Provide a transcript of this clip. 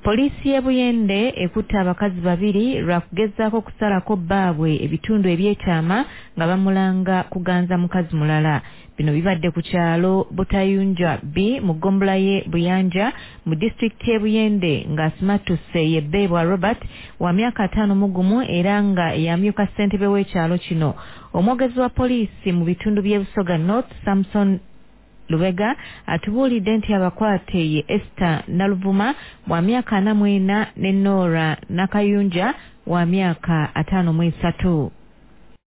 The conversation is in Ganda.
Poliisi y'e Buyende ekutte abakazi babiri lwa kugezaako okusalako bbaabwe ebitundu ebyekyama nga bamulanga kuganza mukazi mulala. Bino bibadde ku kyalo Butayunja B mu ggombolola y'e Buyanja mu disitulikiti y'e Buyende ng'asimattuse ye Bbeebwa Robert wa myaka 51 era nga yamyuka ssentebe w'ekyalo kino. Omwogezi wa poliisi mu bitundu by'e Busoga North Samson Lubega atubuulidde nti abakwate ye Esther Naluvuma wa myaka 44 ne Nora Nakayunja wa myaka 53.